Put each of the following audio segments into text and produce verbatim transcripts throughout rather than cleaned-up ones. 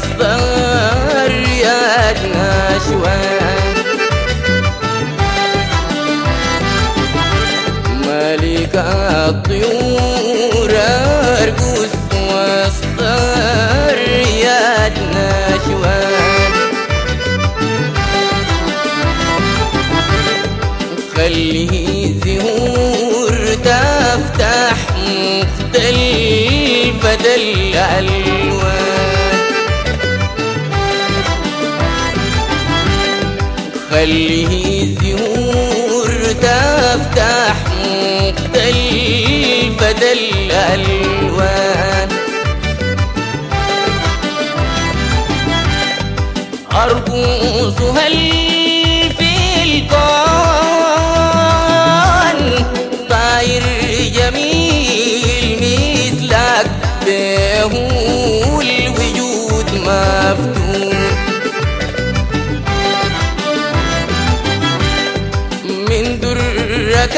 واصدر يا نشوان ملك الطيور ارقص واصدر يا نشوان خليه زهور تفتح مختلفة الألوان خليه زهور تفتح مختلفة الألوان أرقصها في الكون طاير جميل مثلك به الوجود مفتون من درك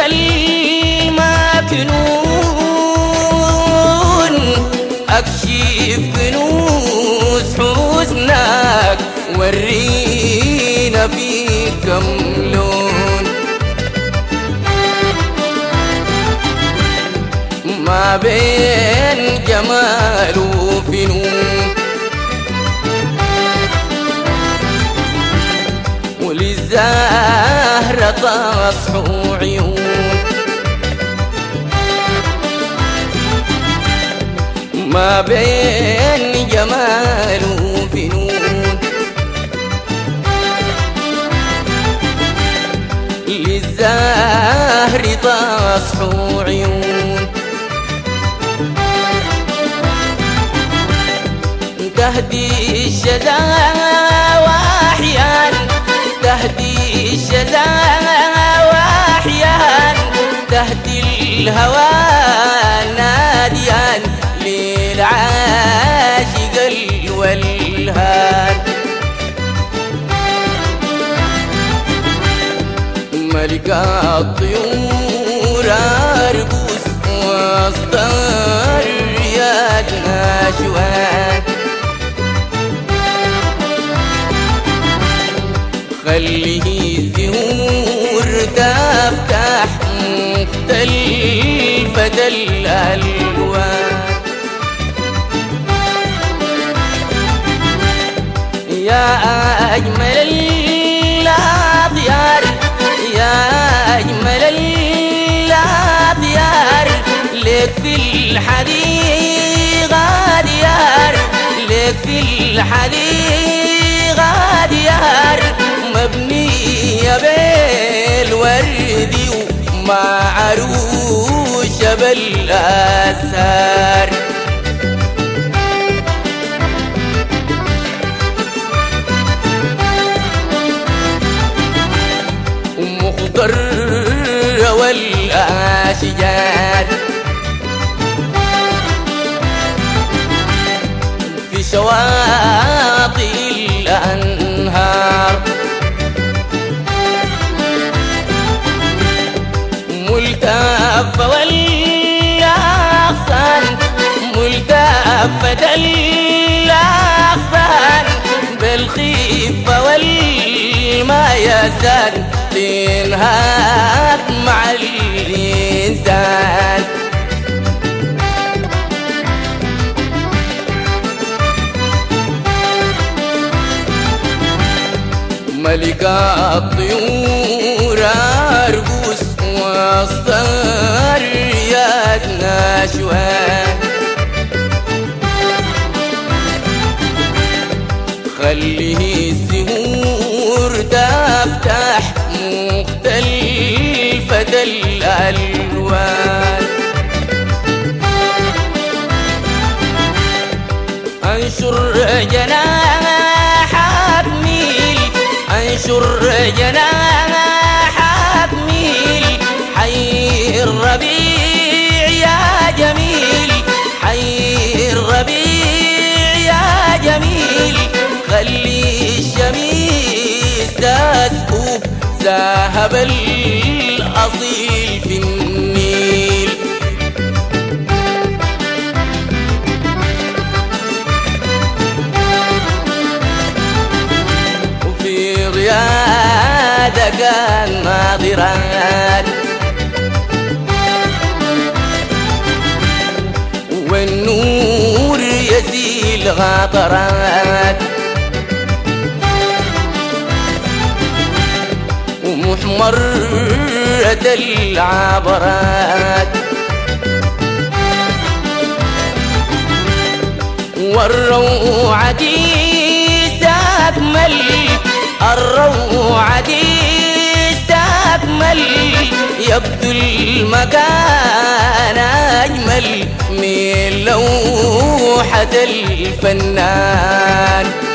المكنون أكشف كنوز حسنك ورينا في كم لون ما بين جمال وفنون وللزهرة تصحو عيون ما بين جمال وفنون للزهر تصحو عيون تهدي الشذا واحيان تهدي الشذا واحيان تهدي الهوى ناديان للعاشق الولهان ملك الطيور ارقص واصدر يا نشوان خليه زهور تفتح مختلفة الألوان يا أجمل الأطيار يا أجمل الأطيار لك في الحديقة ديار لك في الحديقة ديار مبنية بالورد ومعروشة بالأزهار ومخضرة والأشجار في شواطئ الأنهار ملتفة والأغصان ملتفة الأغصان بالخفة والميزان تنهات مع الإنسان ملك الطيور ارقص واصدر يا نشوان خليه الزهور تفتح مختلفة الألوان انشر جناحك ميل انشر جناحك ميل حي الربيع يا جميل حي الربيع يا جميل خلي الشميس تسكب ذهب الأصيل في النيل الخاطرات ومحمرة العبرات والروعة دي تكمل الروعة دي تكمل يبدو المكان أجمل من لوحة الفنان